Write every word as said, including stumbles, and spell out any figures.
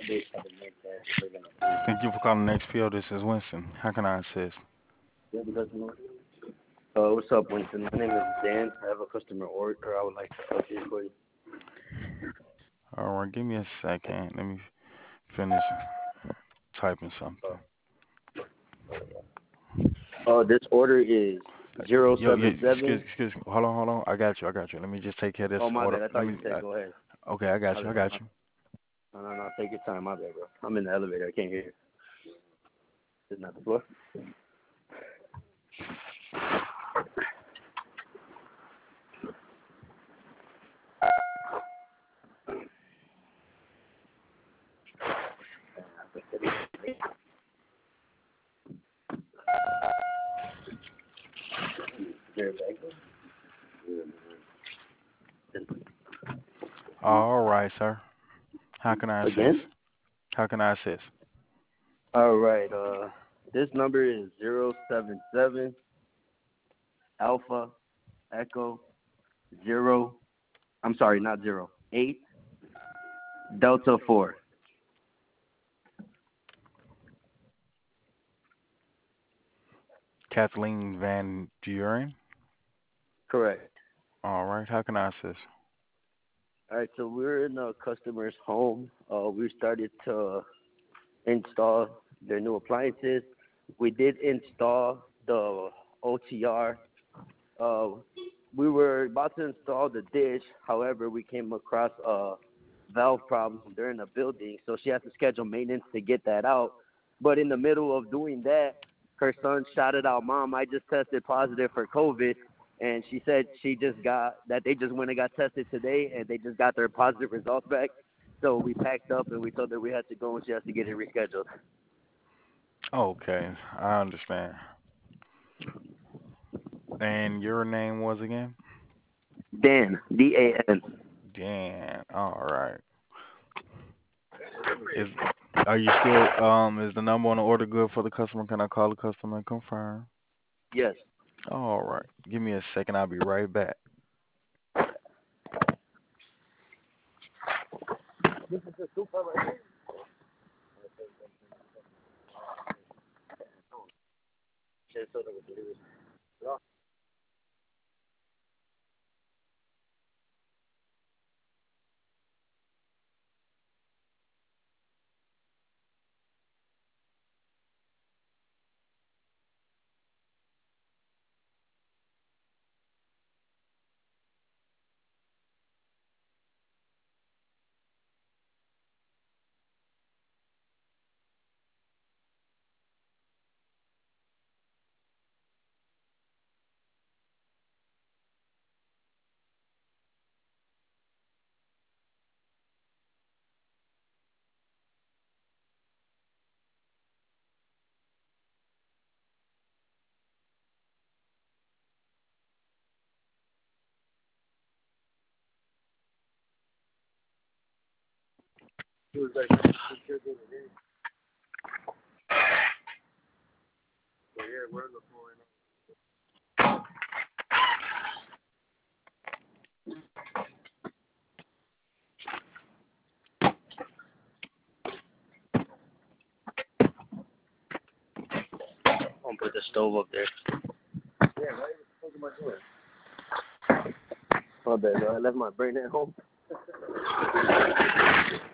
Thank you for calling X P O. This is Winston. How can I assist? Uh, what's up, Winston? My name is Dan. I have a customer order I would like to update for you. All right, give me a second. Let me finish typing something. Uh, this order is zero Yo, yo, seven excuse, seven. excuse. Hold on, hold on. I got you. I got you. Let me just take care of this Oh, my order. bad. I Let thought you me. said Uh, go ahead. okay, I got My you. I bad. got My, you. no, no, no. Take your time. My bad, bro. I'm in the elevator. I can't hear you. Sitting at the floor. All right, sir. How can I assist? Again? How can I assist? All right. Uh, this number is zero seven seven Alpha Echo zero. I'm sorry, not zero. Eight Delta four. Kathleen Van Duren. Correct. All right. How can I assist? All right. So we're in a customer's home. Uh, we started to install their new appliances. We did install the O T R. Uh, we were about to install the dish. However, we came across a valve problem during the building, so she has to schedule maintenance to get that out. But in the middle of doing that, her son shouted out, "Mom, I just tested positive for COVID." And she said she just got that they just went and got tested today, and they just got their positive results back. So we packed up and we told her we had to go, and she has to get it rescheduled. Okay, I understand. And your name was again? Dan, D A N. Dan. All right. Is are you still um is the number on the order good for the customer? Can I call the customer and confirm? Yes. All right. Give me a second. I'll be right back. I'm gonna put the stove up there. My bad, bro. I left my brain at home.